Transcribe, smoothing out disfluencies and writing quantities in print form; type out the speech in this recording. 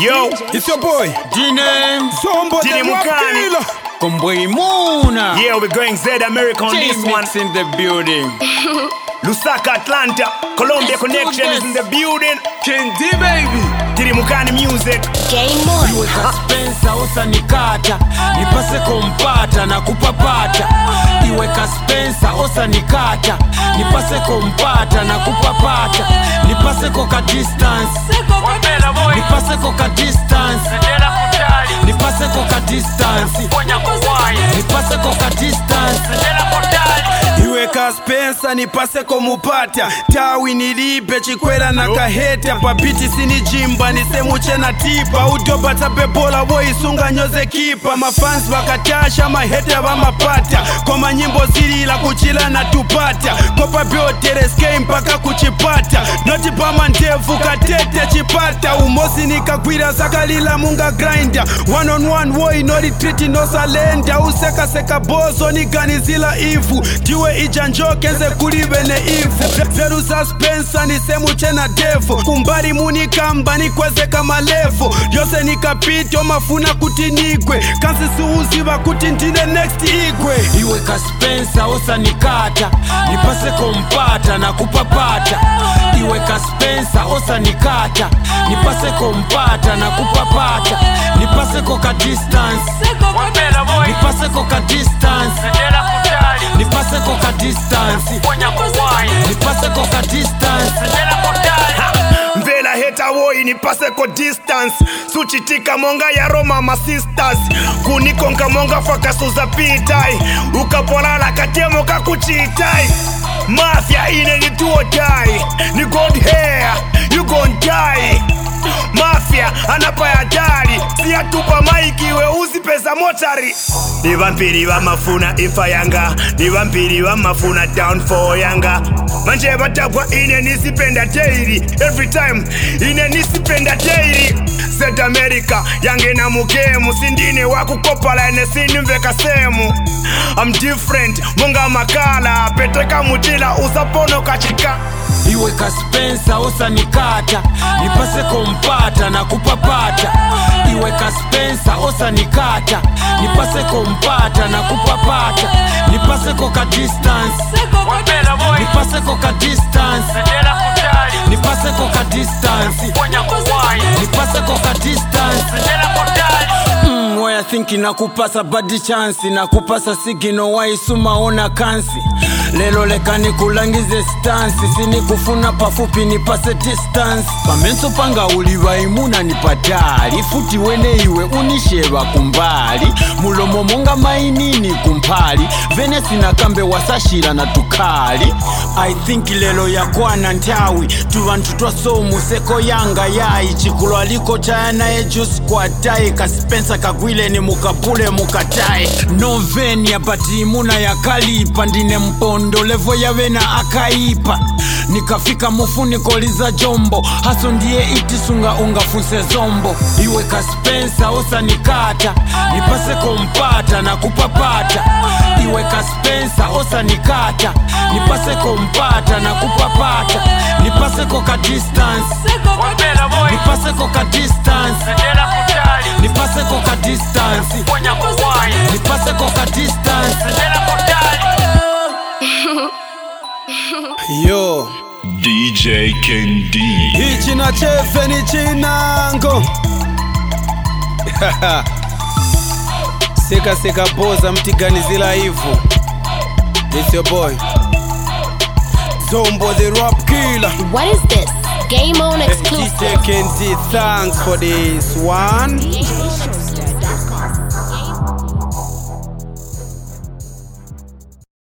Yo, it's your boy D-Name Zombo the Rap Killer. Comboy Muna. Yeah, we're going Z America on this one. In the building. Lusaka, Atlanta, Colombia Let's Connection do is this. in the building. King D baby. Tirimukani music. Game on. Iweka Spencer osanikata, nipase kompata na kupapata. Iweka Spencer osanikata, nipase kompata na kupapata. Nipase koka distance, nipase koka distance, nipase koka distance, nipase koka distance. Iweka Spencer nipase komupata. Tawi nilipe chikwera na kaheta. Papiti sini jimba nisemuche na tipa. Utopata pebola boy isunga nyoze kipa. Mafans wakatasha mahete wamapata. Koma nyimbo zili la kuchila na tupata. Kopa biotere skei mpaka kuchipata. Noti pama ndevu katete chipata. Umosi nikakwira sakalila munga grinder. One on one boy no retreat no salenda. Useka seka bozo niganizila ivu. Diwe ijanjoke nze kulibe ne ivu. Zeru suspensa ni semu chena devo. Kumbari munikamba nikweze kama levo. Yose nikapito mafuna kuti nigwe. Kansi suuziva kuti ndine next igwe. Iweka Spencer osanikata, nipase kompata na kupapata. Iweka Spencer osanikata, nipase kompata na kupapata. Nipase koka distance, nipase koka distance, nipase koka distance, nipase koka distance. Mvela heta woi nipase ko distance. Suchitika monga ya Roma ma sisters. Kunikonka monga fakasuza pitai. Ukapolala katemo kakuchitai. Mafia ine ni do or die. Ni god hair, you gon' die. Mafia anapaya dari. Siya tupa maiki we uzi pesa mochari. Ni vampiri wa mafuna ifa yanga. Ni vampiri wa mafuna down for yanga. Manje batapwa ine nisipenda daily. Every time ine nisipenda daily. Set America yange na mugemu. Sindine wakukopala ene sinimveka semu. I'm different, munga makala. Peteka mutila usapono kachika. Iweka Spencer osanikata, nipase kompata na kupapata. Iweka Spencer osanikata, nipase kompata na kupapata. Nipase koka distance, nipase koka distance, nipase koka distance, nipase koka distance. Why I think nakupasa body chance, nakupasa sigino waisuma ona kansi. Lelo lekani kulangize stance, sini kufuna pafupi nipase distance. Pamenso panga uliwa imuna nipatali, futi wene iwe unisheba kumbali. Mulomo monga mainini kumpali, Venesi na kambe wasashira na tukali. I think lelo ya kwa na ntawi, tuwantu twaso museko yanga yai. Chikulo aliko chayana e juice kwa tai, ka Spencer kagwile ni mukapule mukatai. Novenia bati imuna ya kalipa, ndine mpondo levo ya wena akaipa. Nikafika mufuniko liza jombo, haso ndiye itisunga ungafunse zombo. Iweka Spencer osanikata, nipase kompata na kupapata. Iweka Spencer osanikata, nipase kompata na kupapata. Nipase koka distance, nipase koka distance, nipase koka distance, nipase koka distance. Yo DJ King D. hichi na chefe ni chinango. Seka seka boza mtiganizila hivu. It's your boy Zombo the Rap Killer. What is this? Game on exclusive. DJ King D, thanks for this one. DJShowster.com.